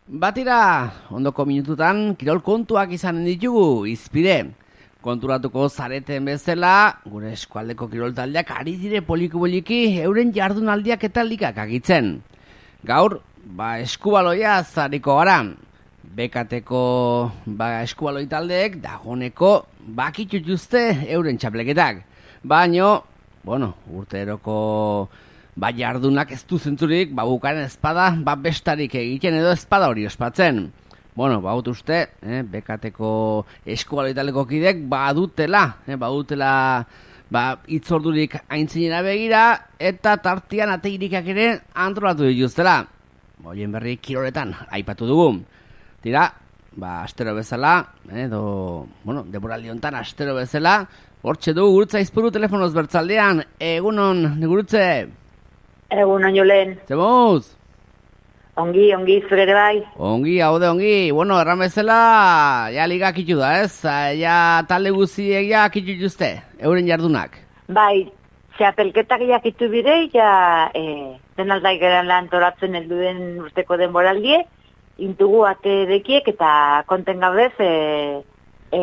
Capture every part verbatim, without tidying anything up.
Batira, ondoko minututan, kirol kontuak izan ditugu, izpide. Konturatuko zareten bezala, gure eskualdeko kirol taldeak ari dire poliki-poliki euren jardunaldiak eta ligak agitzen. Gaur, ba eskubaloia zariko gara. Bekateko ba, eskubaloi taldeek dagoneko bakitutuzte euren txapleketak. Baino, bueno, urteroko ba jardunak ez du zentzurik, ba bukaren espada, ba bestarik egiten edo espada hori ospatzen. Bueno, ba dut uste, eh, bekateko eskubaloi taldeko kidek ba dutela, eh, ba dutela ba itzordurik aintzinera begira eta tartean ateirikak ere antolatu dituztela. Horien berri kiroletan aipatu dugu. Tira, ba astero bezala, edo, bueno, denboraldi hontan astero bezala, hortxe dugu gurutza izpuru telefonoz bertzaldean. Egunon, gurutze? Egunon, Jolen. Zemuz? Ongi, ongi, zure ere bai. Ongi, haude ongi. Bueno, erran bezala, ja ligak itu da, ez? Ja talde guziek ja akitu juzte, euren jardunak. Bai, txapelketak jakitu bire, ja e, den aldaik eran lan toratzen helduen urteko denboraldie, intugu ate dekiek eta konten gaudez, e, e,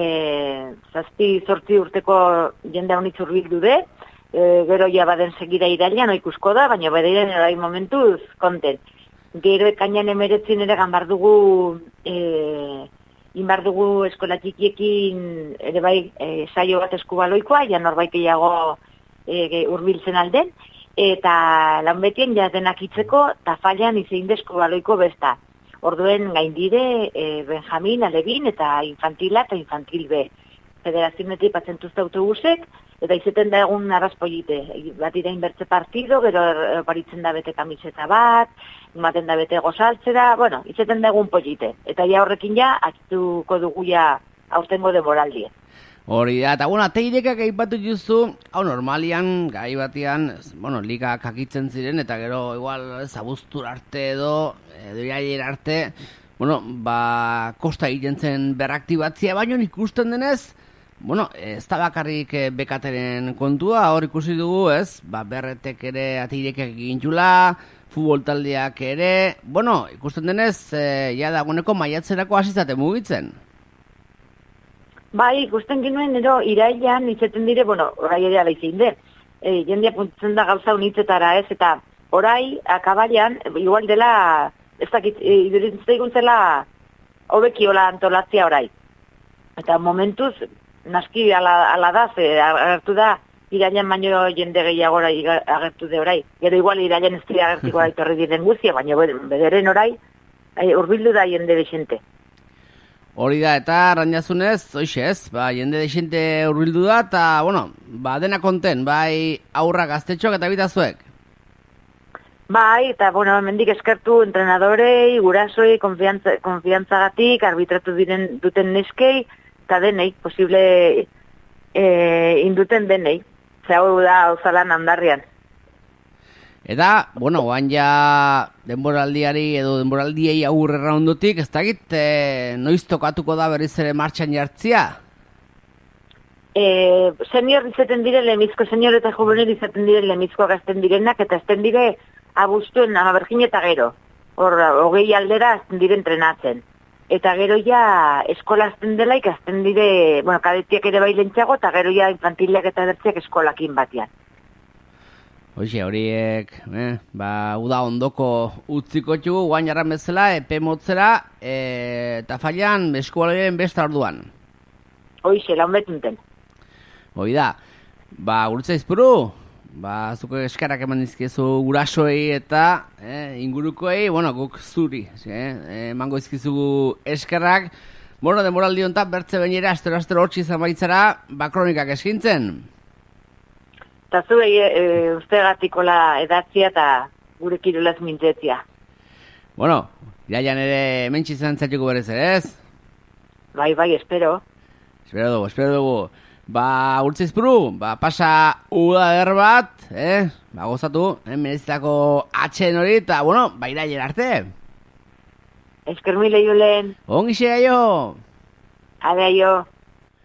zazpi zortzi urteko jende honitz urbildu de, e, gero ja baden segira irailan, no ikusko da, baina badeiren erai momentuz konten. Gero ekainan emeretzin ere ganbar dugu, e, inbar dugu eskola txikiekin ere bai e, saio bat eskubaloikoa, ja norbait gehiago e, urbiltzen alden, eta lan betien ja denak itzeko, eta fallan izein de eskubaloiko besta. Orduen gaindire e, Benjamin, Alebin eta infantila eta infantil B. Federazionetik patzentuzte autobusek, eta izeten da egun arrazpoite. Bat ira inbertze partido, gero paritzen da bete kamiseta bat, ematen da bete gozaltzera, bueno, izeten da egun polite. Eta ja horrekin ja, atzituko dugu ja aurtengo demoraldie. Hori da, eta bueno, ateirekak aipatu juzu, hau normalian, gai batean, bueno, ligak akitzen ziren, eta gero igual zabuztur arte edo, edo irailer arte, bueno, ba, kosta egiten zen berraktibatzia, baino ikusten denez, bueno, ez da bakarrik bekateren kontua, hor ikusi dugu, ez, ba, berretek ere ateirekak egin jula, futbol taldeak ere, bueno, ikusten denez, e, ja dagoeneko maiatzerako hasizate mugitzen. Bai, ikusten ginuen, ero, irailan itzeten dire, bueno, orai ere alaizin de, e, jendia puntzen da gauza unitzetara, ez, eta orai, akabaian, igual dela, ez dakit, iduritzen guntzela, hobekiola antolatzia orai. Eta momentuz, naski ala, ala da, ze agertu da, irailan baino jende gehiagora agertu de orai. Gero igual irailan ez dira agertiko da itorri diren guzia, baina bederen orai, urbildu da jende desente. Hori da, eta ranjazunez, oixe ez, ba, jende desente urbildu da, eta, bueno, ba, dena konten, bai aurra gaztetxoak eta bitazuek. Bai, eta, bueno, mendik eskertu entrenadorei, gurasoi, konfiantza, konfiantzagatik, arbitratu diren duten neskei, eta denei, posible e, induten denei. Zer hau da, hauzalan handarrian. Eta, bueno, oan ja denboraldiari edo denboraldiei aurrera ondotik, ez dakit, e, noiz tokatuko da berriz ere martxan jartzia? E, senior izaten dire, lemizko senior eta juvenil izaten dire, lemizko gazten direnak, eta azten dire, abuztuen, amabergin eta gero. Hor, hogei aldera azten dire entrenatzen. Eta gero ja eskola azten dela ikazten dire, bueno, kadetiak ere bailentxago, eta gero ja infantilak eta dertziak eskolakin batean. Hoxe, horiek, eh, ba, uda ondoko utziko txugu, guain jarran bezala, epe motzera, e, eta fallan eskubalaren besta orduan. Hoxe, laun betunten. Hoi da, ba, gurutza izpuru, ba, zuko eskarrak eman dizkizu gurasoei eta eh, ingurukoei, bueno, guk zuri, eh, emango dizkizugu eskarrak, bueno, demoraldi honetan bertze bainera, astero-astero hortzi izan baitzara, ba, kronikak eskintzen. Eta zu e, e, ustegatikola edatzia eta gure kirolaz mintzetzia. Bueno, irailan ere mentsi izan zaituko berez ere, ez? Bai, bai, espero. Espero dugu, espero dugu. Ba, urtza izpuru, ba, pasa uda der bat, eh? Ba, gozatu, eh, merezitako atxen hori, eta, bueno, ba, irailen arte. Esker mile, Julen. Ongi xea jo. Adea jo.